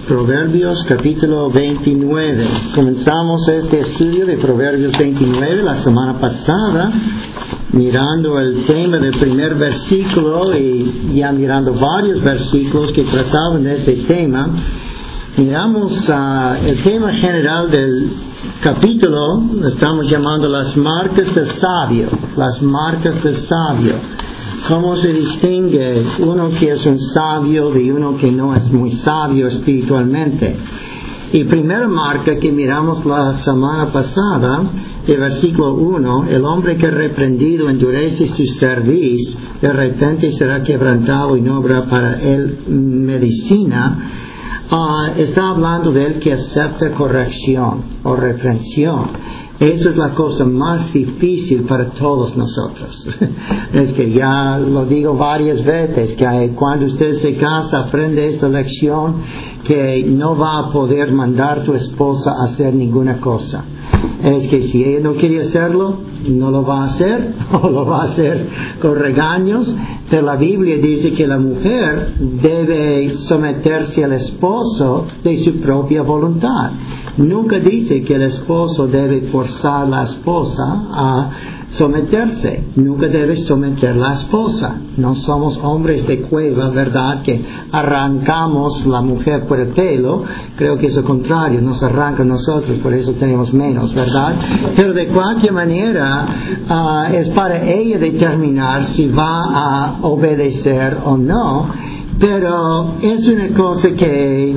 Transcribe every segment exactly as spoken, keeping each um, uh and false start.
Proverbios capítulo veintinueve. Comenzamos este estudio de Proverbios veintinueve la semana pasada, mirando el tema del primer versículo y ya mirando varios versículos que trataban de ese tema. Miramos uh, el tema general del capítulo, lo estamos llamando las marcas del sabio, las marcas del sabio. ¿Cómo se distingue uno que es un sabio de uno que no es muy sabio espiritualmente? Y primera marca que miramos la semana pasada, el versículo uno, el hombre que reprendido endurece su cerviz, de repente será quebrantado y no habrá para él medicina. Uh, está hablando de él que acepta corrección o reprensión. Esa es la cosa más difícil para todos nosotros. Es que ya lo digo varias veces, que cuando usted se casa aprende esta lección, que no va a poder mandar a tu esposa a hacer ninguna cosa. Es que si ella no quiere hacerlo, no lo va a hacer, o lo va a hacer con regaños. Pero la Biblia dice que la mujer debe someterse al esposo de su propia voluntad. Nunca dice que el esposo debe forzar a la esposa a someterse. Nunca debe someter a la esposa. No somos hombres de cueva, ¿verdad? Que arrancamos la mujer por el pelo. Creo que es lo contrario, nos arranca a nosotros, por eso tenemos menos, ¿verdad? Pero de cualquier manera, uh, es para ella determinar si va a obedecer o no. Pero es una cosa que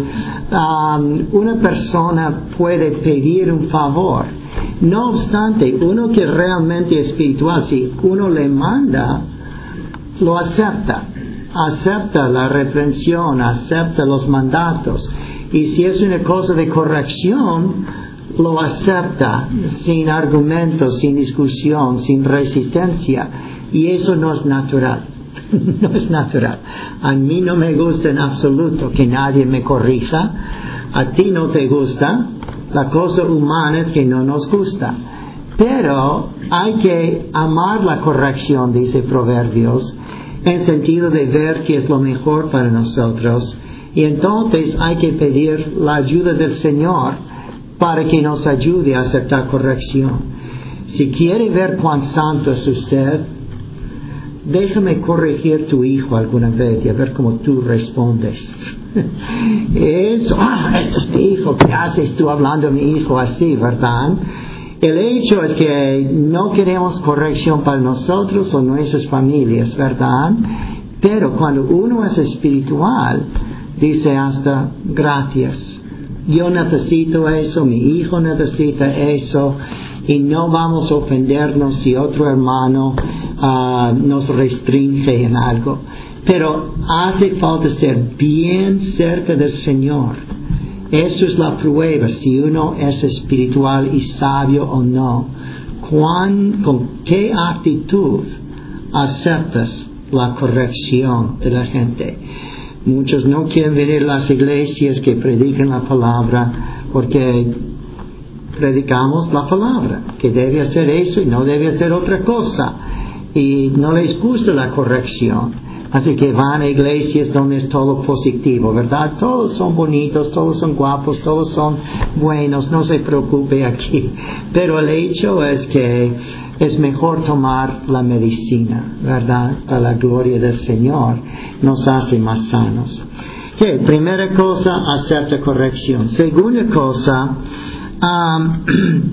um, una persona puede pedir un favor. No obstante, uno que realmente es espiritual, si uno le manda, lo acepta. Acepta la reprensión, acepta los mandatos. Y si es una cosa de corrección, lo acepta sin argumentos, sin discusión, sin resistencia. Y eso no es natural. No es natural. A mí no me gusta en absoluto que nadie me corrija. A ti no te gusta. La cosa humana es que no nos gusta. Pero hay que amar la corrección, dice Proverbios, en sentido de ver que es lo mejor para nosotros. Y entonces hay que pedir la ayuda del Señor para que nos ayude a aceptar corrección. Si quiere ver cuán santo es usted, déjame corregir tu hijo alguna vez y a ver cómo tú respondes. Eso, ah, este es mi hijo, ¿qué haces tú hablando a mi hijo así, verdad? El hecho es que no queremos corrección para nosotros o nuestras familias, ¿verdad? Pero cuando uno es espiritual, dice hasta gracias. Yo necesito eso, mi hijo necesita eso, y no vamos a ofendernos si otro hermano uh, nos restringe en algo. Pero hace falta ser bien cerca del Señor. Eso es la prueba, si uno es espiritual y sabio o no. ¿Cuán, con qué actitud aceptas la corrección de la gente? Muchos no quieren venir a las iglesias que predican la palabra porque predicamos la palabra, que debe hacer eso y no debe hacer otra cosa. Y no les gusta la corrección. Así que van a iglesias donde es todo positivo, ¿verdad? Todos son bonitos, todos son guapos, todos son buenos, no se preocupe aquí. Pero el hecho es que es mejor tomar la medicina, ¿verdad? Para la gloria del Señor, nos hace más sanos. ¿Qué? Primera cosa, acepta corrección. Segunda cosa, um,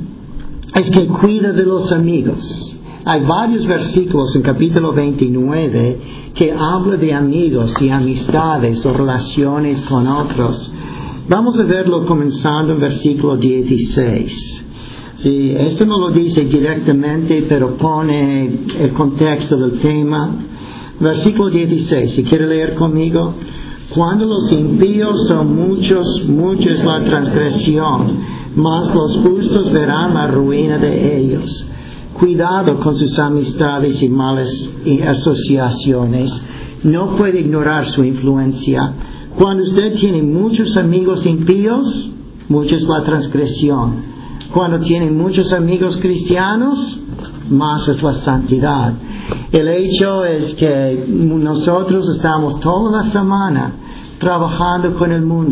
es que cuida de los amigos. Hay varios versículos en capítulo veintinueve que habla de amigos y amistades o relaciones con otros. Vamos a verlo comenzando en versículo dieciséis. Sí, esto no lo dice directamente, pero pone el contexto del tema. Versículo dieciséis, si quiere leer conmigo. Cuando los impíos son muchos, mucha es la transgresión, mas los justos verán la ruina de ellos. Cuidado con sus amistades y malas asociaciones. No puede ignorar su influencia. Cuando usted tiene muchos amigos impíos, mucha es la transgresión. Cuando tiene muchos amigos cristianos, más es la santidad. El hecho es que nosotros estamos toda la semana trabajando con el mundo.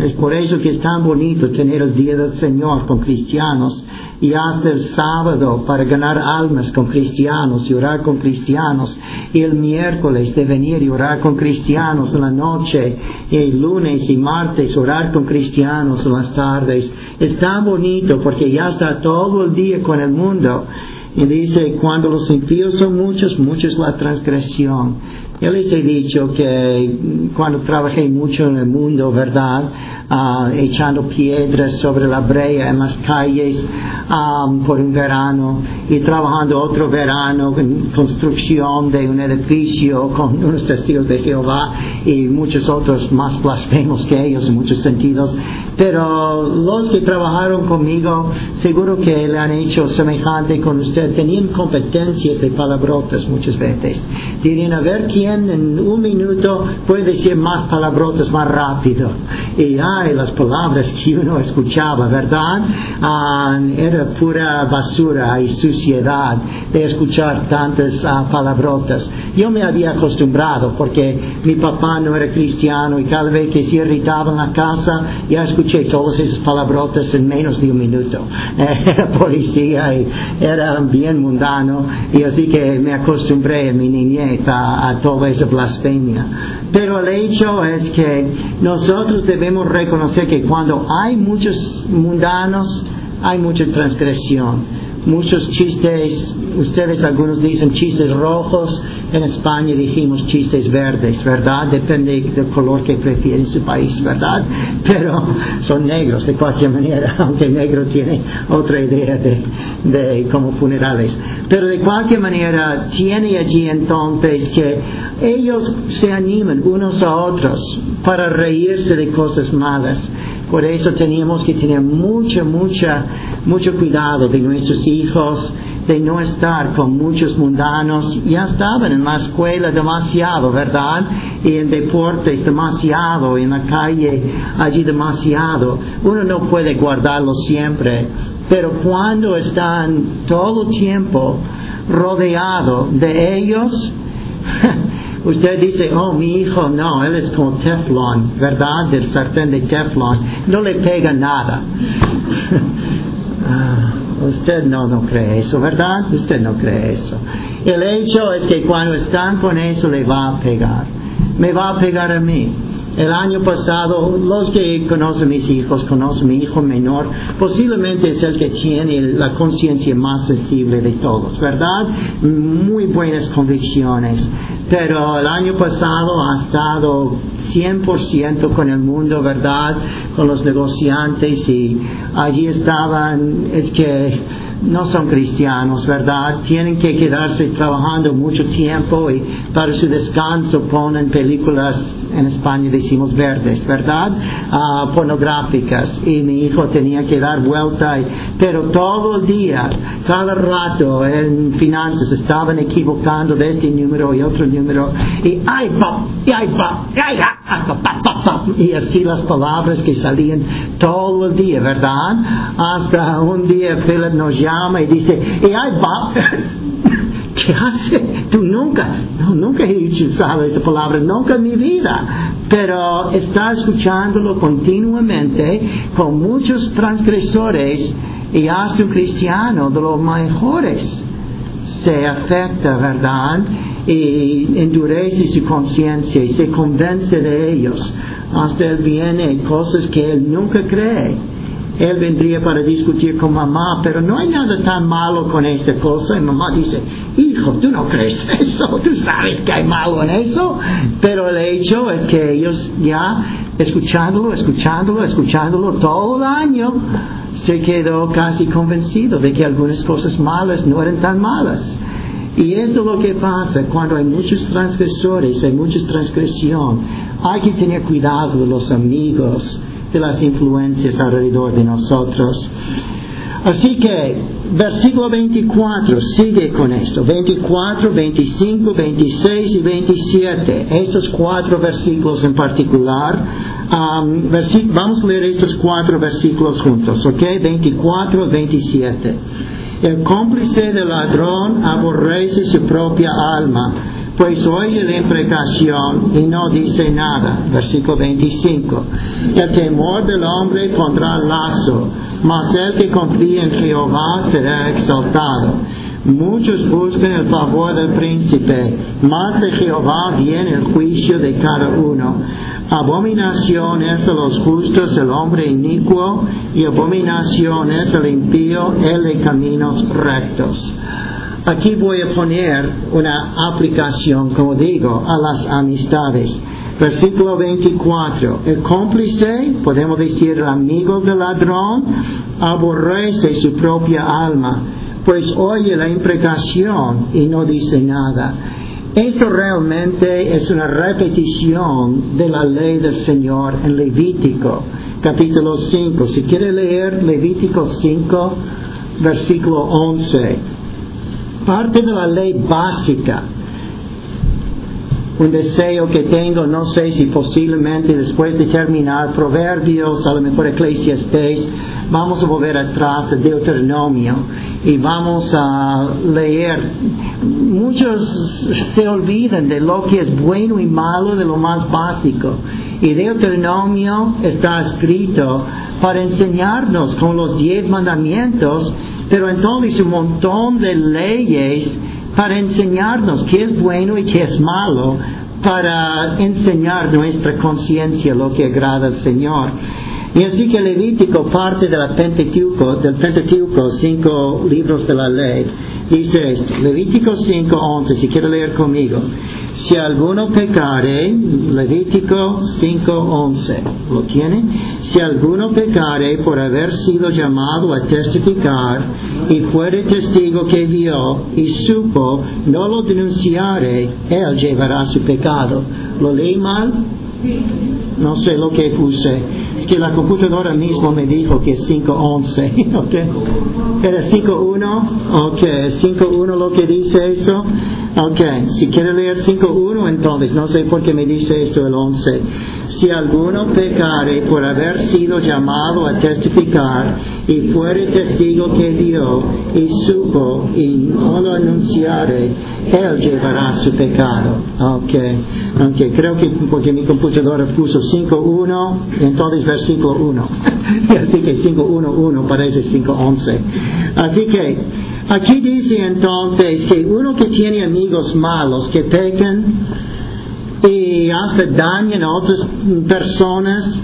Es por eso que es tan bonito tener el Día del Señor con cristianos y hasta el sábado para ganar almas con cristianos y orar con cristianos, y el miércoles de venir y orar con cristianos en la noche, y el lunes y martes orar con cristianos en las tardes. Es tan bonito porque ya está todo el día con el mundo. Y dice, cuando los impíos son muchos, mucha es la transgresión. Yo les he dicho que cuando trabajé mucho en el mundo, ¿verdad? Uh, echando piedras sobre la brea en las calles um, por un verano, y trabajando otro verano en construcción de un edificio con unos testigos de Jehová y muchos otros más blasfemos que ellos en muchos sentidos. Pero los que trabajaron conmigo, seguro que le han hecho semejante con usted. Tenían competencias de palabrotas muchas veces. Dirían, a ver quién en un minuto puede decir más palabrotas más rápido. Y ay, las palabras que uno escuchaba, ¿verdad? Ah, era pura basura y suciedad de escuchar tantas ah, palabrotas. Yo me había acostumbrado porque mi papá no era cristiano, y cada vez que se irritaba en la casa ya escuché todas esas palabrotas en menos de un minuto. Era policía y era bien mundano, y así que me acostumbré en mi niñez a, a toda esa blasfemia. Pero el hecho es que nosotros debemos reconocer que cuando hay muchos mundanos, hay mucha transgresión. Muchos chistes, ustedes algunos dicen chistes rojos, en España dijimos chistes verdes, ¿verdad? Depende del color que prefieren su país, ¿verdad? Pero son negros de cualquier manera, aunque el negro tiene otra idea de, de como funerales. Pero de cualquier manera tiene allí entonces que ellos se animan unos a otros para reírse de cosas malas. Por eso teníamos que tener mucha, mucha, mucho cuidado de nuestros hijos, de no estar con muchos mundanos. Ya estaban en la escuela demasiado, ¿verdad? Y en deportes demasiado, y en la calle allí demasiado. Uno no puede guardarlo siempre, pero cuando están todo el tiempo rodeado de ellos, usted dice, oh, mi hijo, no, él es como teflón, ¿verdad? Del sartén de teflón, no le pega nada. uh, usted no, no cree eso, ¿verdad? Usted no cree eso. El hecho es que cuando están con eso le va a pegar. Me va a pegar a mí. El año pasado, los que conocen mis hijos, conocen mi hijo menor, posiblemente es el que tiene la conciencia más sensible de todos, ¿verdad? Muy buenas convicciones. Pero el año pasado ha estado cien por ciento con el mundo, ¿verdad? Con los negociantes, y allí estaban, es que no son cristianos, ¿verdad? Tienen que quedarse trabajando mucho tiempo, y para su descanso ponen películas, en España decimos verdes, ¿verdad? Uh, pornográficas, y mi hijo tenía que dar vuelta, y, pero todo el día, cada rato en finanzas estaban equivocando de este número y otro número, y ay, pop, y ay, pop, y ay, pop, pop, pop, pop, y así las palabras que salían todo el día, ¿verdad? Hasta un día Philip nos llama y dice, y ay, pop, ¿qué hace? Tú nunca, no, nunca he utilizado esa palabra, nunca en mi vida. Pero está escuchándolo continuamente con muchos transgresores, y hasta un cristiano de los mejores se afecta, ¿verdad? Y endurece su conciencia y se convence de ellos. Hasta él viene cosas que él nunca cree. Él vendría para discutir con mamá, pero no hay nada tan malo con esta cosa. Y mamá dice, hijo, tú no crees eso, tú sabes que hay malo en eso. Pero el hecho es que ellos ya, escuchándolo, escuchándolo, escuchándolo todo el año, se quedó casi convencido de que algunas cosas malas no eran tan malas. Y eso es lo que pasa cuando hay muchos transgresores, hay mucha transgresión. Hay que tener cuidado de los amigos, de las influencias alrededor de nosotros. Así que, versículo veinticuatro, sigue con esto. veinticuatro, veinticinco, veintiséis y veintisiete. Estos cuatro versículos en particular. Um, versi- vamos a leer estos cuatro versículos juntos, ¿ok? veinticuatro, veintisiete. El cómplice del ladrón aborrece su propia alma, pues oye la imprecación y no dice nada. Versículo veinticinco. El temor del hombre pondrá lazo, mas el que confía en Jehová será exaltado. Muchos buscan el favor del príncipe, mas de Jehová viene el juicio de cada uno. Abominación es a los justos el hombre inicuo, y abominación es el impío el de caminos rectos. Aquí voy a poner una aplicación, como digo, a las amistades. Versículo veinticuatro. El cómplice, podemos decir el amigo del ladrón, aborrece su propia alma, pues oye la imprecación y no dice nada. Esto realmente es una repetición de la ley del Señor en Levítico, capítulo cinco. Si quiere leer Levítico cinco, versículo once. Parte de la ley básica. Un deseo que tengo, no sé si posiblemente después de terminar Proverbios, a lo mejor Eclesiastés, vamos a volver atrás a Deuteronomio y vamos a leer. Muchos se olvidan de lo que es bueno y malo, de lo más básico. Y Deuteronomio está escrito para enseñarnos con los diez mandamientos, pero entonces un montón de leyes para enseñarnos qué es bueno y qué es malo, para enseñar nuestra conciencia lo que agrada al Señor. Y así que Levítico parte de la Pentateuco, del Pentateuco, cinco libros de la ley. Dice esto, Levítico cinco once, si quiere leer conmigo. Si alguno pecare, Levítico cinco once, ¿lo tiene? Si alguno pecare por haber sido llamado a testificar y fuere testigo que vio y supo, no lo denunciare, él llevará su pecado. ¿Lo leí mal? No sé lo que puse. Es que la computadora mismo me dijo que es cinco once. Okay. ¿Era cinco uno? Ok, cinco uno lo que dice eso. Ok, si quiere leer cinco uno, entonces, no sé por qué me dice esto el once. Si alguno pecare por haber sido llamado a testificar y fuere testigo que vio y supo y no lo anunciare, él llevará su pecado. Ok, ok, creo que porque mi computadora puso cinco uno, entonces versículo uno. Así que cinco uno uno parece cinco once. Así que aquí dice entonces que uno que tiene amigos malos que pecan y hasta dañan a otras personas,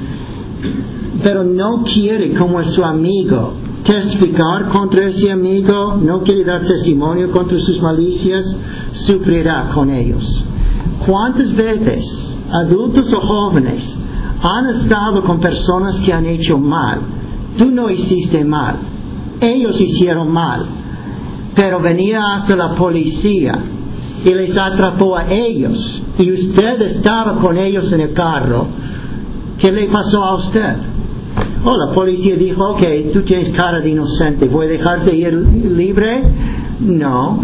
pero no quiere como es su amigo testificar contra ese amigo, no quiere dar testimonio contra sus malicias, sufrirá con ellos. ¿Cuántas veces adultos o jóvenes han estado con personas que han hecho mal? Tú no hiciste mal, ellos hicieron mal, pero venía hasta la policía y les atrapó a ellos y usted estaba con ellos en el carro. ¿Qué le pasó a usted? Oh, la policía dijo, ok, tú tienes cara de inocente, ¿voy a dejarte ir libre? No,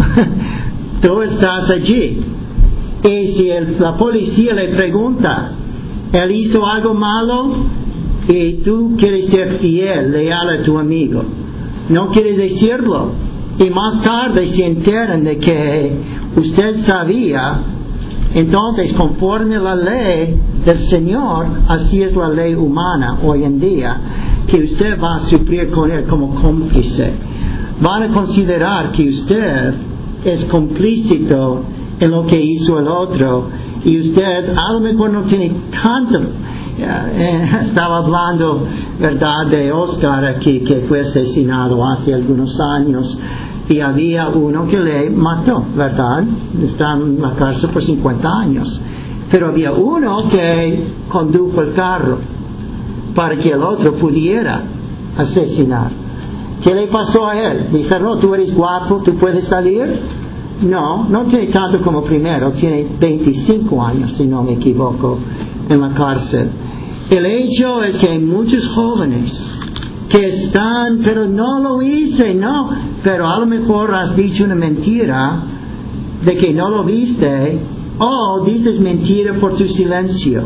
tú estás allí. Y si el, la policía le pregunta, ¿él hizo algo malo? Y tú quieres ser fiel, leal a tu amigo, no quieres decirlo, y más tarde se enteran de que usted sabía, entonces conforme a la ley del Señor, así es la ley humana hoy en día, que usted va a sufrir con él como cómplice. Van a considerar que usted es complícito en lo que hizo el otro, y usted a lo mejor no tiene tanto. Eh, estaba hablando, verdad, de Oscar aquí, que fue asesinado hace algunos años, y había uno que le mató, verdad, está en la cárcel por cincuenta años, pero había uno que condujo el carro para que el otro pudiera asesinar. ¿Qué le pasó a él? Dijo, no, tú eres guapo, tú puedes salir. No, no tiene tanto como primero, tiene veinticinco años, si no me equivoco, en la cárcel. El hecho es que hay muchos jóvenes que están, pero no lo hice, no, pero a lo mejor has dicho una mentira de que no lo viste, o dices mentira por tu silencio.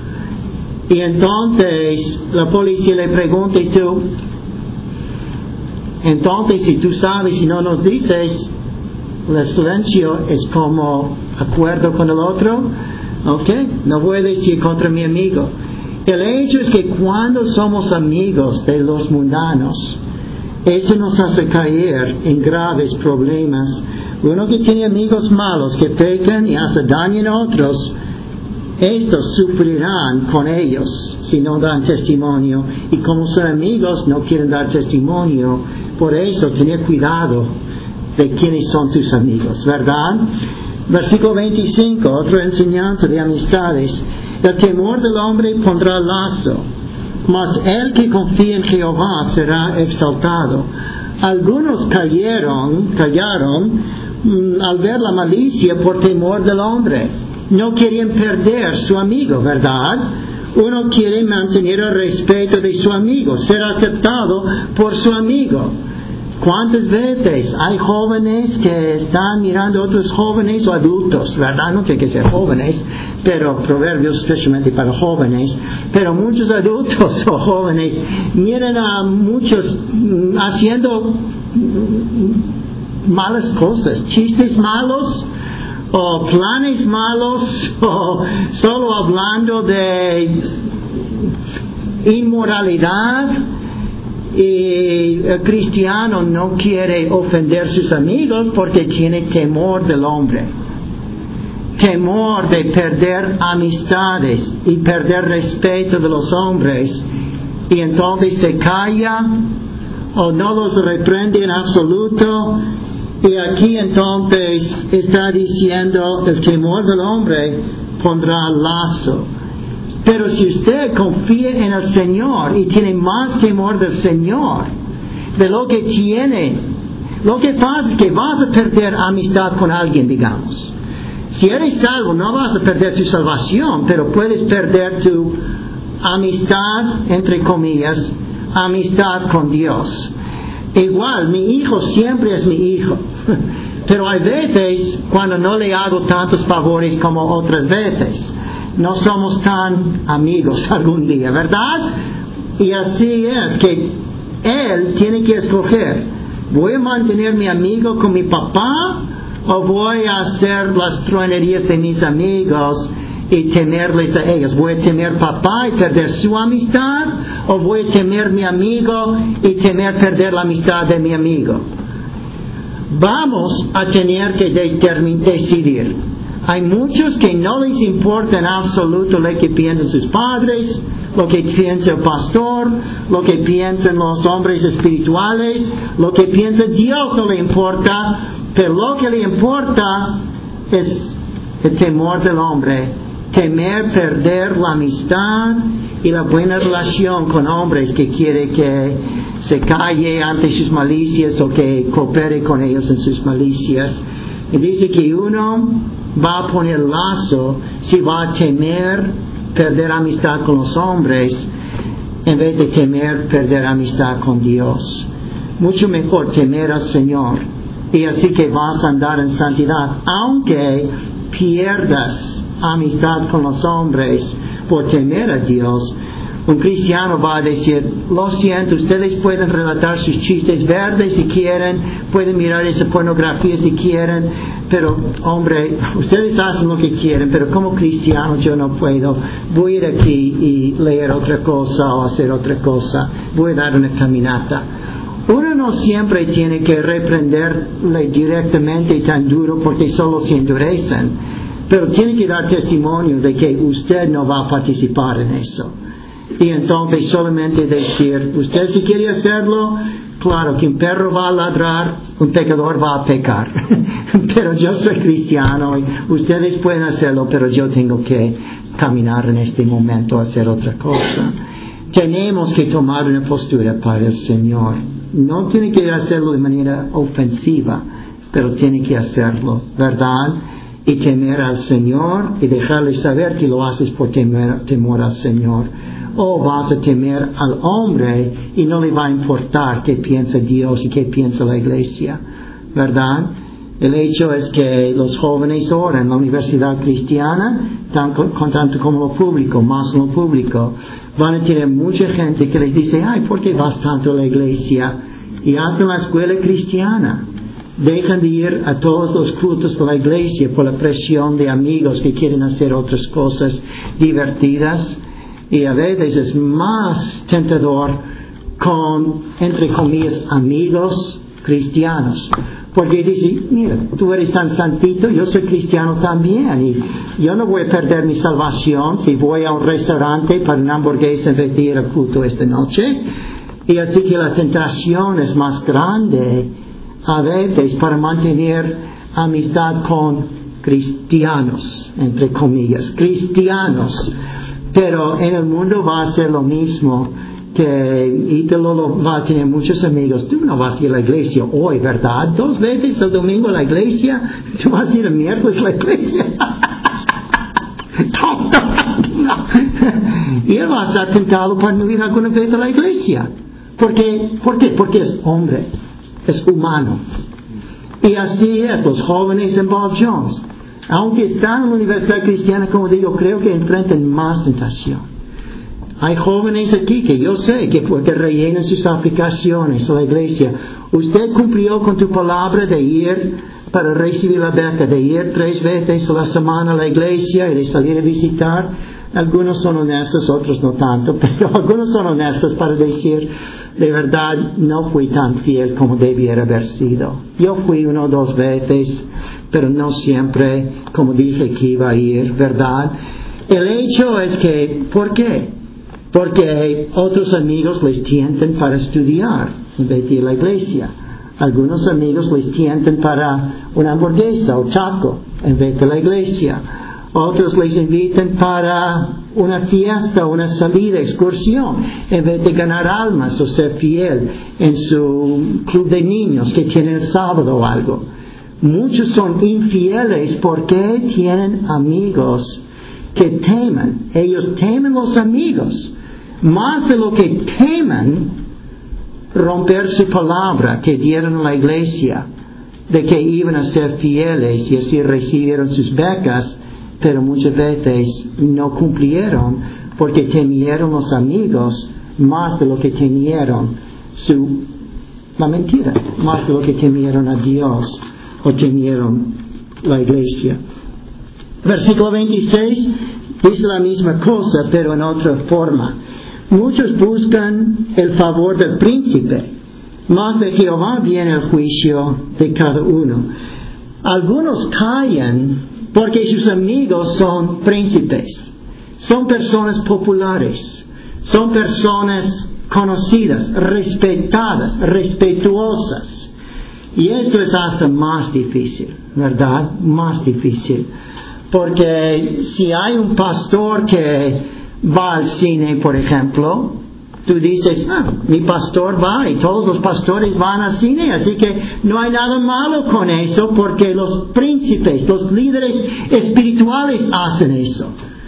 Y entonces la policía le pregunta, ¿y tú? Entonces, si tú sabes y no nos dices, El silencio es como acuerdo con el otro. Ok, no voy a decir contra mi amigo. El hecho es que cuando somos amigos de los mundanos, eso nos hace caer en graves problemas. Uno que tiene amigos malos que pecan y hacen daño a otros, estos sufrirán con ellos si no dan testimonio. Y como son amigos, no quieren dar testimonio. Por eso, tener cuidado de quiénes son tus amigos, ¿verdad? Versículo veinticinco, otra enseñanza de amistades. El temor del hombre pondrá lazo, mas el que confía en Jehová será exaltado. Algunos cayeron, callaron mm, al ver la malicia por temor del hombre. No querían perder su amigo, ¿verdad? Uno quiere mantener el respeto de su amigo, ser aceptado por su amigo. ¿Cuántas veces hay jóvenes que están mirando a otros jóvenes o adultos, verdad? No tiene que ser jóvenes, pero proverbios especialmente para jóvenes. Pero muchos adultos o jóvenes miran a muchos haciendo malas cosas, chistes malos, o planes malos, o solo hablando de inmoralidad. Y el cristiano no quiere ofender a sus amigos porque tiene temor del hombre, temor de perder amistades y perder respeto de los hombres, y entonces se calla o no los reprende en absoluto. Y aquí entonces está diciendo el temor del hombre pondrá lazo. Pero si usted confía en el Señor y tiene más temor del Señor de lo que tiene, lo que pasa es que vas a perder amistad con alguien, digamos. Si eres salvo, no vas a perder tu salvación, pero puedes perder tu amistad, entre comillas, amistad con Dios. Igual, mi hijo siempre es mi hijo. Pero hay veces cuando no le hago tantos favores como otras veces. No somos tan amigos algún día, ¿verdad? Y así es que él tiene que escoger. ¿Voy a mantener mi amigo con mi papá o voy a hacer las truanerías de mis amigos y temerles a ellos? ¿Voy a temer papá y perder su amistad o voy a temer mi amigo y temer perder la amistad de mi amigo? Vamos a tener que determin- decidir. Hay muchos que no les importa en absoluto lo que piensan sus padres, lo que piensa el pastor, lo que piensan los hombres espirituales, lo que piensa Dios no le importa, pero lo que le importa es el temor del hombre, temer perder la amistad y la buena relación con hombres que quiere que se calle ante sus malicias o que coopere con ellos en sus malicias. Y dice que uno va a poner lazo si va a temer perder amistad con los hombres en vez de temer perder amistad con Dios. Mucho mejor temer al Señor, y así que vas a andar en santidad, aunque pierdas amistad con los hombres por temer a Dios. Un cristiano va a decir, lo siento, ustedes pueden relatar sus chistes verdes si quieren, pueden mirar esa pornografía si quieren, pero hombre, ustedes hacen lo que quieren, pero como cristiano yo no puedo. Voy a ir aquí y leer otra cosa o hacer otra cosa, voy a dar una caminata. Uno no siempre tiene que reprenderle directamente y tan duro porque solo se endurecen, pero tiene que dar testimonio de que usted no va a participar en eso. Y entonces solamente decir, usted si quiere hacerlo, claro que un perro va a ladrar, un pecador va a pecar. Pero yo soy cristiano y ustedes pueden hacerlo, pero yo tengo que caminar en este momento a hacer otra cosa. Tenemos que tomar una postura para el Señor. No tiene que hacerlo de manera ofensiva, pero tiene que hacerlo, ¿verdad? Y temer al Señor y dejarle saber que lo haces por temer, temor al Señor. O vas a temer al hombre y no le va a importar qué piensa Dios y qué piensa la iglesia, ¿verdad? El hecho es que los jóvenes oran en la universidad cristiana, tanto, tanto como lo público, más lo público. Van a tener mucha gente que les dice, ay, ¿por qué vas tanto a la iglesia? Y hasta en la escuela cristiana dejan de ir a todos los cultos de la iglesia por la presión de amigos que quieren hacer otras cosas divertidas. Y a veces es más tentador con, entre comillas, amigos cristianos. Porque dice, mira, tú eres tan santito, yo soy cristiano también, y yo no voy a perder mi salvación si voy a un restaurante para una hamburguesa en vez de ir al culto esta noche. Y así que la tentación es más grande a veces para mantener amistad con cristianos, entre comillas, cristianos. Pero en el mundo va a ser lo mismo, que Ítalo va a tener muchos amigos. Tú no vas a ir a la iglesia hoy, ¿verdad? Dos veces el domingo a la iglesia. Tú vas a ir el miércoles a la iglesia. No. Y él va a estar tentado para no ir alguna vez a la iglesia. ¿Por qué? ¿Por qué? Porque es hombre, es humano. Y así es, los jóvenes en Bob Jones, aunque están en la universidad cristiana, como digo, creo que enfrentan más tentación. Hay jóvenes aquí que yo sé que porque rellenan sus aplicaciones a la iglesia. Usted cumplió con tu palabra de ir para recibir la beca, de ir tres veces a la semana a la iglesia y de salir a visitar. Algunos son honestos, otros no tanto, pero algunos son honestos para decir, de verdad, no fui tan fiel como debiera haber sido. Yo fui una o dos veces, pero no siempre como dije que iba a ir, ¿verdad? El hecho es que, ¿por qué? Porque otros amigos les tientan para estudiar en vez de ir a la iglesia. Algunos amigos les tientan para una hamburguesa o taco en vez de la iglesia. Otros les invitan para una fiesta, una salida, excursión, en vez de ganar almas o ser fiel en su club de niños que tienen el sábado o algo. Muchos son infieles porque tienen amigos que temen. Ellos temen los amigos más de lo que temen romper su palabra que dieron a la iglesia, de que iban a ser fieles y así recibieron sus becas, pero muchas veces no cumplieron porque temieron los amigos más de lo que temieron su, la mentira, más de lo que temieron a Dios o temieron la iglesia. Versículo veintiséis dice la misma cosa, pero en otra forma. Muchos buscan el favor del príncipe, mas de Jehová viene el juicio de cada uno. Algunos callan porque sus amigos son príncipes, son personas populares, son personas conocidas, respetadas, respetuosas. Y esto es hasta más difícil, ¿verdad? Más difícil. Porque si hay un pastor que va al cine, por ejemplo, tú dices, ah, mi pastor va y todos los pastores van al cine, así que no hay nada malo con eso porque los príncipes, los líderes espirituales hacen eso.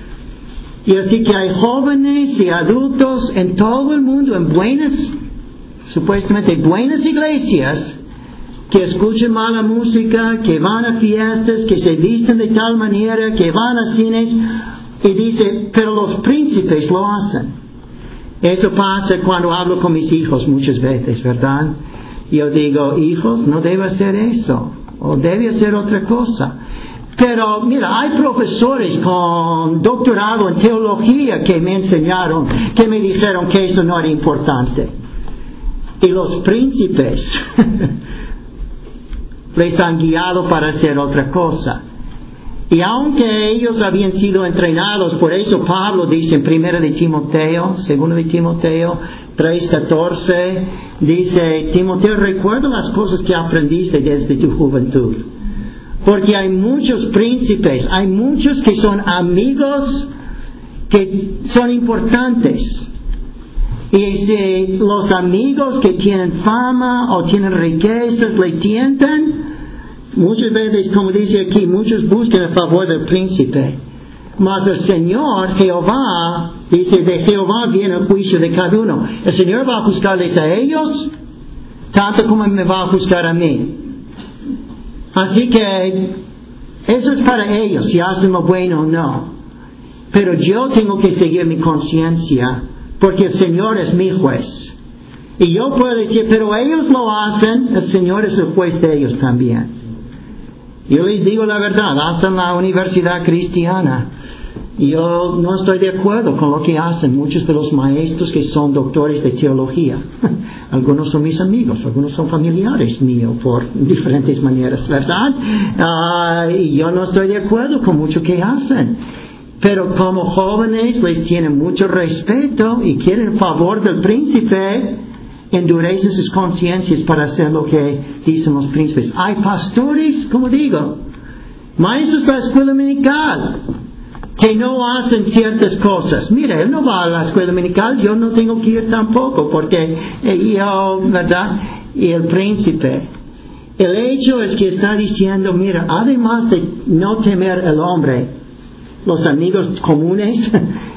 Y así que hay jóvenes y adultos en todo el mundo, en buenas, supuestamente buenas iglesias, que escuchan mala música, que van a fiestas, que se visten de tal manera, que van a cines, y dice, pero los príncipes lo hacen. Eso pasa cuando hablo con mis hijos muchas veces, ¿verdad? Yo digo, hijos, no debe hacer eso, o debe hacer otra cosa. Pero, mira, hay profesores con doctorado en teología que me enseñaron, que me dijeron que eso no era importante. Y los príncipes les han guiado para hacer otra cosa. Y aunque ellos habían sido entrenados, por eso Pablo dice en primera de Timoteo, segunda de Timoteo tres catorce, dice, Timoteo, recuerda las cosas que aprendiste desde tu juventud. Porque hay muchos príncipes, hay muchos que son amigos que son importantes. Y si los amigos que tienen fama o tienen riquezas le tientan, muchas veces, como dice aquí, muchos buscan el favor del príncipe. Mas el Señor, Jehová, dice, de Jehová viene el juicio de cada uno. El Señor va a juzgarles a ellos, tanto como me va a juzgar a mí. Así que, eso es para ellos, si hacen lo bueno o no. Pero yo tengo que seguir mi conciencia, porque el Señor es mi juez. Y yo puedo decir, pero ellos lo hacen, el Señor es el juez de ellos también. Yo les digo la verdad, hasta en la universidad cristiana, yo no estoy de acuerdo con lo que hacen muchos de los maestros que son doctores de teología. Algunos son mis amigos, algunos son familiares míos por diferentes maneras, ¿verdad? Uh, y yo no estoy de acuerdo con mucho que hacen. Pero como jóvenes les tienen mucho respeto y quieren el favor del príncipe, endurecen sus conciencias para hacer lo que dicen los príncipes. Hay pastores, como digo, maestros de la escuela dominical, que no hacen ciertas cosas. Mira, él no va a la escuela dominical, yo no tengo que ir tampoco, porque yo, ¿verdad? Y el príncipe, el hecho es que está diciendo, mira, además de no temer al hombre, los amigos comunes,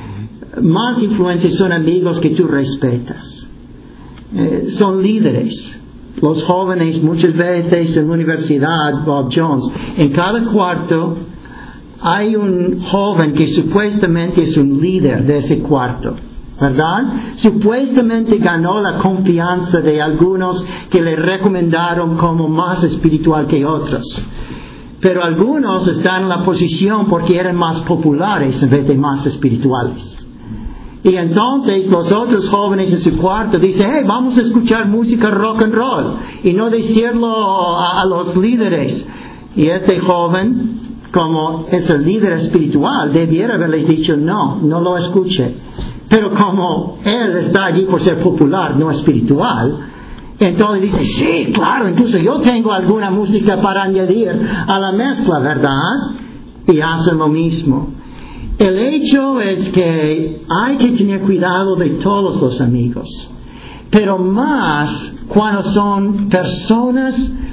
más influencias son amigos que tú respetas. Eh, son líderes. Los jóvenes muchas veces en la universidad, Bob Jones, en cada cuarto hay un joven que supuestamente es un líder de ese cuarto, ¿verdad? Supuestamente ganó la confianza de algunos que le recomendaron como más espiritual que otros. Pero algunos están en la posición porque eran más populares en vez de más espirituales. Y entonces los otros jóvenes en su cuarto dicen, hey, vamos a escuchar música rock and roll. Y no decirlo a, a los líderes. Y este joven, como es el líder espiritual, debiera haberles dicho, no, no lo escuche. Pero como él está allí por ser popular, no espiritual, entonces dice, sí, claro, incluso yo tengo alguna música para añadir a la mezcla, ¿verdad? Y hacen lo mismo. El hecho es que hay que tener cuidado de todos los amigos, pero más cuando son personas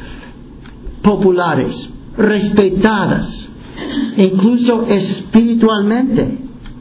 populares, respetadas, incluso espiritualmente,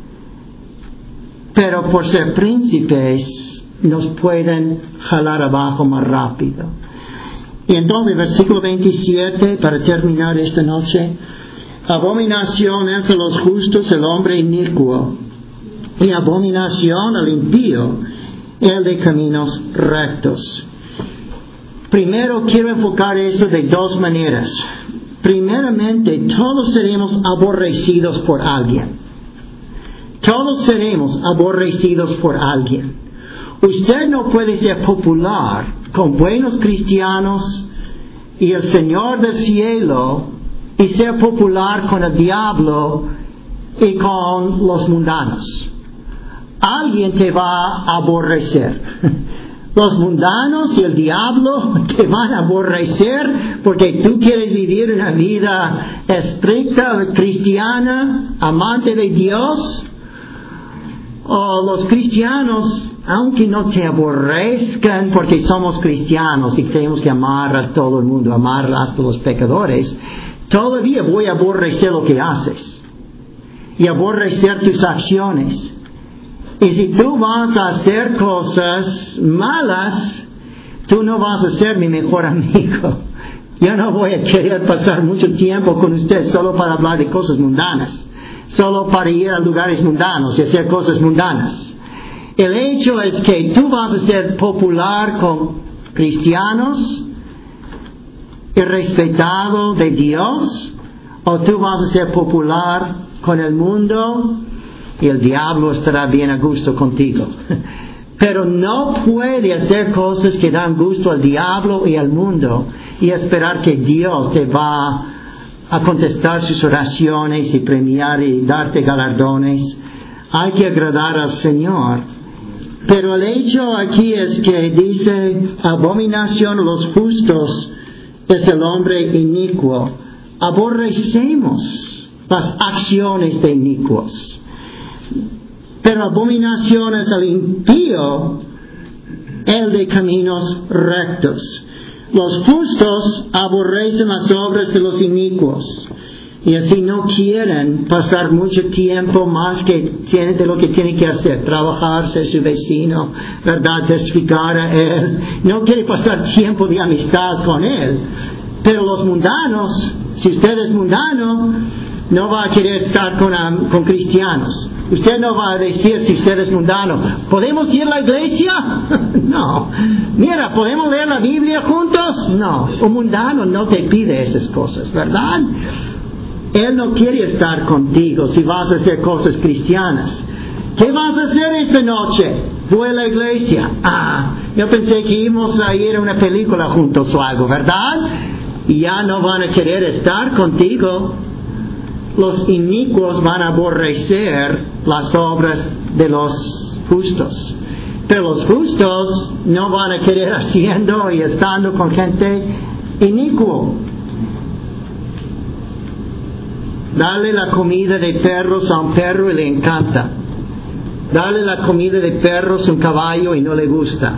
pero por ser príncipes nos pueden jalar abajo más rápido. Y entonces, versículo veintisiete, para terminar esta noche, abominación es a los justos el hombre inicuo, y abominación al impío el de caminos rectos. Primero quiero enfocar eso de dos maneras. Primeramente, todos seremos aborrecidos por alguien. Todos seremos aborrecidos por alguien. Usted no puede ser popular con buenos cristianos y el Señor del cielo y ser popular con el diablo y con los mundanos. Alguien te va a aborrecer. Los mundanos y el diablo te van a aborrecer porque tú quieres vivir una vida estricta, cristiana, amante de Dios. O los cristianos, aunque no te aborrezcan porque somos cristianos y tenemos que amar a todo el mundo, amar hasta los pecadores, todavía voy a aborrecer lo que haces y aborrecer tus acciones. Y si tú vas a hacer cosas malas, tú no vas a ser mi mejor amigo. Yo no voy a querer pasar mucho tiempo con usted solo para hablar de cosas mundanas, solo para ir a lugares mundanos y hacer cosas mundanas. El hecho es que tú vas a ser popular con cristianos y respetado de Dios, o tú vas a ser popular con el mundo y el diablo estará bien a gusto contigo. Pero no puede hacer cosas que dan gusto al diablo y al mundo y esperar que Dios te va a contestar sus oraciones y premiar y darte galardones. Hay que agradar al Señor. Pero el hecho aquí es que dice, abominación a los justos es el hombre inicuo. Aborrecemos las acciones de inicuos. Pero abominación es al impío, el de caminos rectos. Los justos aborrecen las obras de los inicuos y así no quieren pasar mucho tiempo más que tienen de lo que tienen que hacer, trabajar, ser su vecino, ¿verdad? Testificar a él. No quiere pasar tiempo de amistad con él. Pero los mundanos, si usted es mundano, no va a querer estar con, um, con cristianos. Usted no va a decir si usted es mundano, ¿podemos ir a la iglesia? No. Mira, ¿podemos leer la Biblia juntos? No. Un mundano no te pide esas cosas, ¿verdad? Él no quiere estar contigo si vas a hacer cosas cristianas. ¿Qué vas a hacer esta noche? Voy a la iglesia. Ah, yo pensé que íbamos a ir a una película juntos o algo, ¿verdad? Y ya no van a querer estar contigo. Los inicuos van a aborrecer las obras de los justos. Pero los justos no van a querer haciendo y estando con gente inicuo. Dale la comida de perros a un perro y le encanta. Dale la comida de perros a un caballo y no le gusta.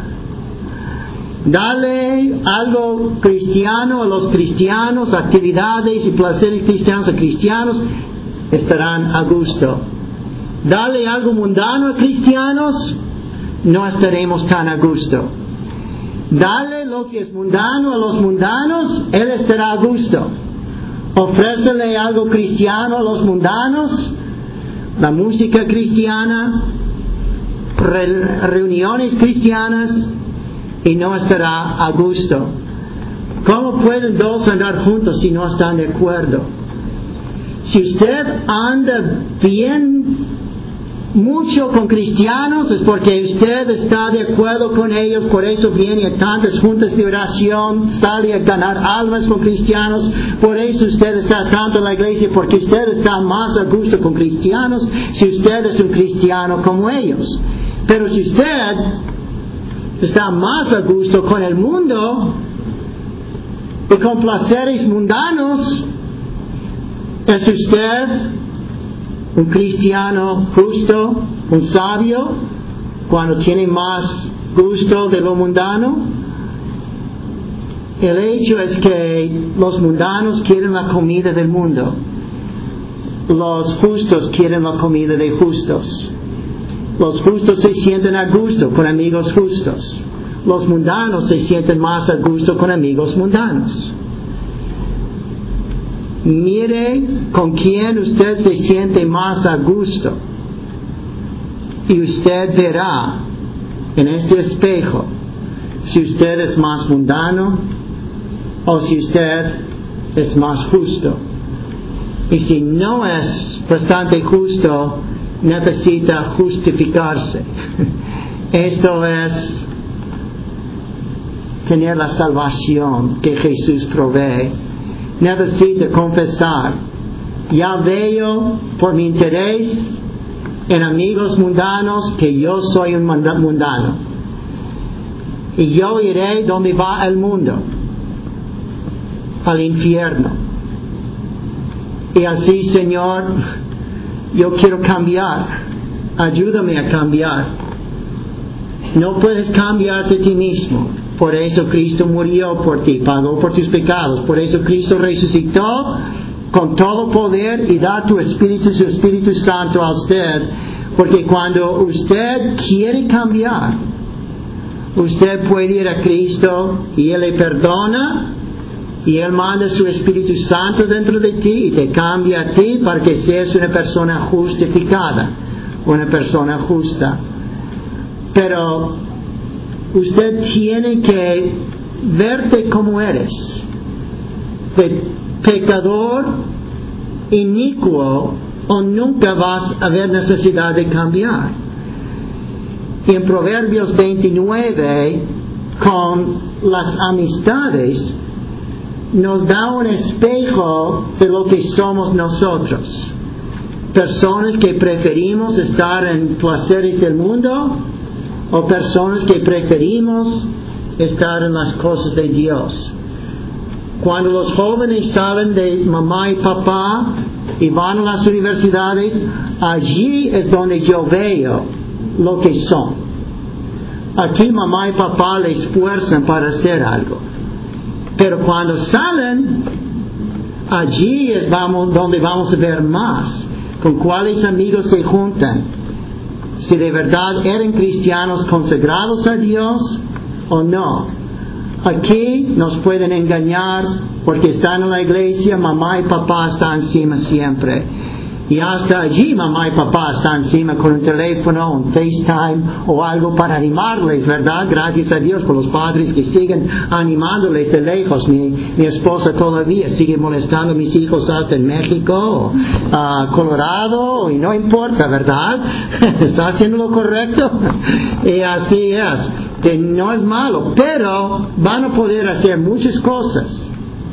Dale algo cristiano a los cristianos, actividades y placeres cristianos a cristianos, estarán a gusto. Dale algo mundano a cristianos, no estaremos tan a gusto. Dale lo que es mundano a los mundanos, él estará a gusto. Ofrécele algo cristiano a los mundanos, la música cristiana, re- reuniones cristianas, y no estará a gusto. ¿Cómo pueden dos andar juntos si no están de acuerdo? Si usted anda bien mucho con cristianos es porque usted está de acuerdo con ellos, por eso viene a tantas juntas de oración, sale a ganar almas con cristianos, por eso usted está tanto en la iglesia, porque usted está más a gusto con cristianos si usted es un cristiano como ellos. Pero si usted está más a gusto con el mundo y con placeres mundanos, ¿es usted un cristiano justo, un sabio, cuando tiene más gusto de lo mundano? El hecho es que los mundanos quieren la comida del mundo, los justos quieren la comida de justos. Los justos se sienten a gusto con amigos justos. Los mundanos se sienten más a gusto con amigos mundanos. Mire con quién usted se siente más a gusto. Y usted verá en este espejo si usted es más mundano o si usted es más justo. Y si no es bastante justo, necesita justificarse. Esto es tener la salvación que Jesús provee. Necesita confesar: ya veo por mi interés en amigos mundanos que yo soy un mundano, y yo iré donde va el mundo, al infierno. Y así, Señor, yo quiero cambiar. Ayúdame a cambiar. No puedes cambiarte a ti mismo. Por eso Cristo murió por ti, pagó por tus pecados. Por eso Cristo resucitó con todo poder y da tu Espíritu, su Espíritu Santo a usted. Porque cuando usted quiere cambiar, usted puede ir a Cristo y Él le perdona. Y Él manda su Espíritu Santo dentro de ti y te cambia a ti para que seas una persona justificada, una persona justa. Pero usted tiene que verte como eres, de pecador, inicuo, o nunca vas a ver necesidad de cambiar. Y en Proverbios veintinueve, con las amistades, nos da un espejo de lo que somos nosotros. Personas que preferimos estar en placeres del mundo, o personas que preferimos estar en las cosas de Dios. Cuando los jóvenes salen de mamá y papá y van a las universidades, allí es donde yo veo lo que son. Aquí mamá y papá les esfuerzan para hacer algo. Pero cuando salen, allí es vamos, donde vamos a ver más, con cuáles amigos se juntan, si de verdad eran cristianos consagrados a Dios o no. Aquí nos pueden engañar porque están en la iglesia, mamá y papá están encima siempre. Y hasta allí mamá y papá están encima con un teléfono, un FaceTime o algo para animarles, ¿verdad? Gracias a Dios por los padres que siguen animándoles de lejos. Mi, mi esposa todavía sigue molestando a mis hijos hasta en México, uh, Colorado, y no importa, ¿verdad? Está haciendo lo correcto. Y así es. Que no es malo, pero van a poder hacer muchas cosas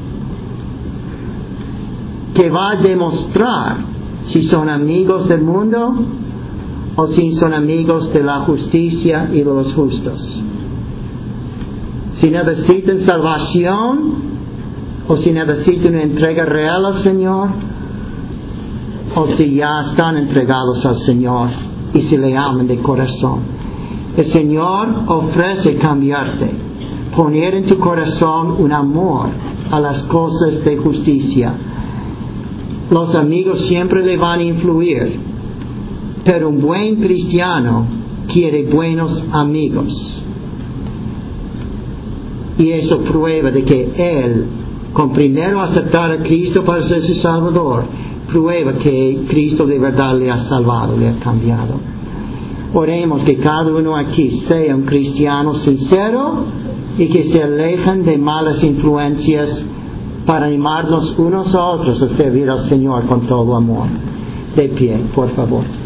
que va a demostrar si son amigos del mundo o si son amigos de la justicia y de los justos. Si necesitan salvación o si necesitan una entrega real al Señor o si ya están entregados al Señor y si le aman de corazón. El Señor ofrece cambiarte, poner en tu corazón un amor a las cosas de justicia. Los amigos siempre le van a influir, pero un buen cristiano quiere buenos amigos. Y eso prueba de que él, con primero aceptar a Cristo para ser su Salvador, prueba que Cristo de verdad le ha salvado, le ha cambiado. Oremos que cada uno aquí sea un cristiano sincero y que se alejen de malas influencias para animarnos unos a otros a servir al Señor con todo amor. De pie, por favor.